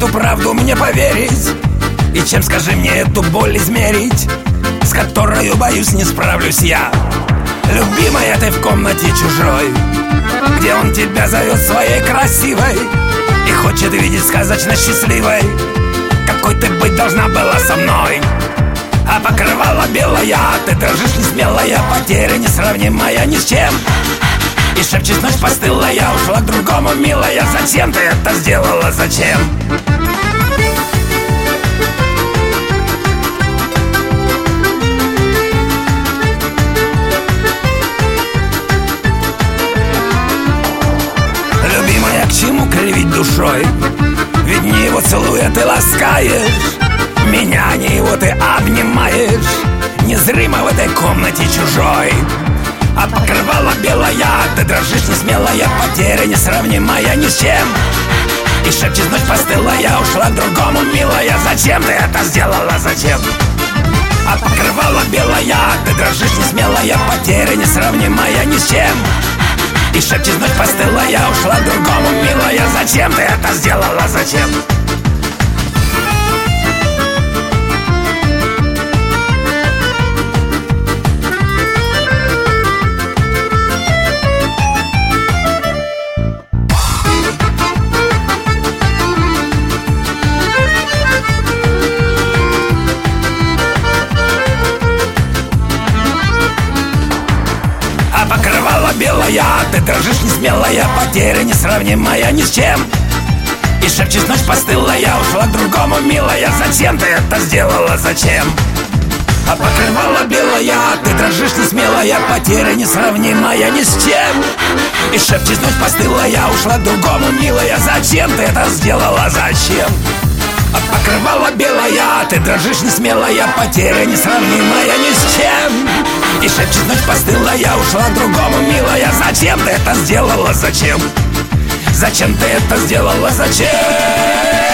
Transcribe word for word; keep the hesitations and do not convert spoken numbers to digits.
эту правду мне поверить? И чем, скажи мне, эту боль измерить, с которой, боюсь, не справлюсь я? Любимая, ты в комнате чужой, где он тебя зовет своей красивой и хочет видеть сказочно счастливой, какой ты быть должна была со мной. А покрывало белая, ты дрожишь несмелая, потеря несравнимая ни с чем. И шепчешь, ночь постылая, ушла к другому, милая. Зачем ты это сделала, зачем? Любимая, к чему кривить душой? Ведь не его целуя ты ласкаешь меня, не его ты обнимаешь, незримо в этой комнате чужой. А покрывало белая, ты дрожишь несмелая, потеря несравнимая ни с чем. И шепчешь, ночь постылая, ушла к другому, милая. Зачем ты это сделала, зачем? А покрывало белая, ты дрожишь несмелая, потеря несравнимая ни с чем. И шепчешь, ночь постылая, ушла к другому, милая. Зачем ты это сделала, зачем? Покрывало белая, ты дрожишь несмелая, потеря несравнимая ни с чем. И шепчешь, ночь постылая, ушла к другому, милая. Зачем ты это сделала, зачем? А покрывало белая, ты дрожишь несмелая, потеря несравнимая ни с чем. И шепчешь, ночь постылая, ушла к другому, милая. Зачем ты это сделала, зачем? А покрывало белая, ты дрожишь несмелая, потеря несравнимая ни с чем. И шепчешь, ночь постылая, ушла к другому, милая. Зачем ты это сделала, зачем? Зачем ты это сделала, зачем?